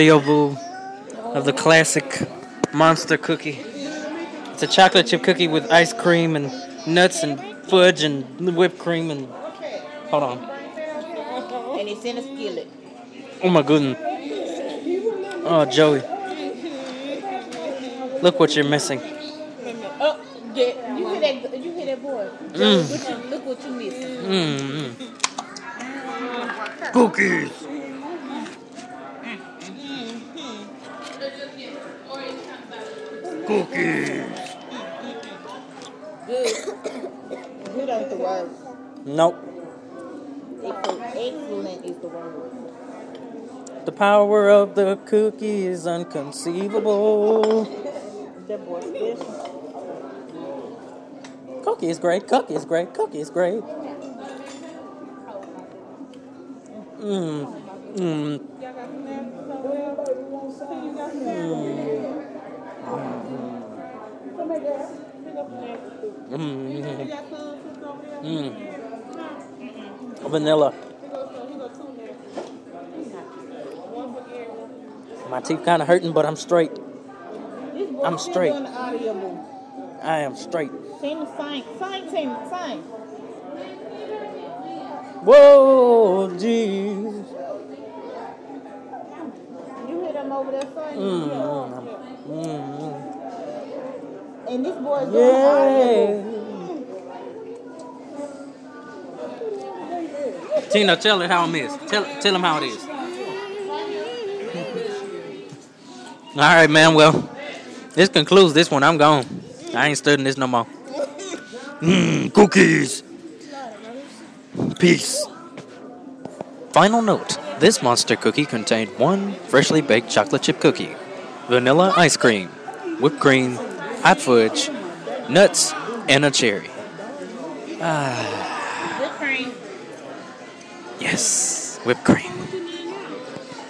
Vu of the classic monster cookie. It's a chocolate chip cookie with ice cream and nuts and fudge and whipped cream and hold on. And it's in a skillet. Oh my goodness. Oh Joey. Look what you're missing. Oh, yeah, you hear that boy? Look what you missing. Cookies. Cookies. Good ain't the word. Nope. Excellent is the word. The power of the cookie is unconceivable. That boy special. Cookie is great. Cookie is great. Cookie is great. Vanilla. My teeth kind of hurting, but I'm straight. I'm straight. I am straight. Sing. Whoa, jeez. You hear them over there singing? And this boy's doing audio. Tina, tell it how it is. Tell him how it is. All right, man. Well, this concludes this one. I'm gone. I ain't studying this no more. Cookies. Peace. Final note. This monster cookie contained one freshly baked chocolate chip cookie, vanilla ice cream, whipped cream, hot fudge, nuts, and a cherry. Whipped cream. Yes, whipped cream.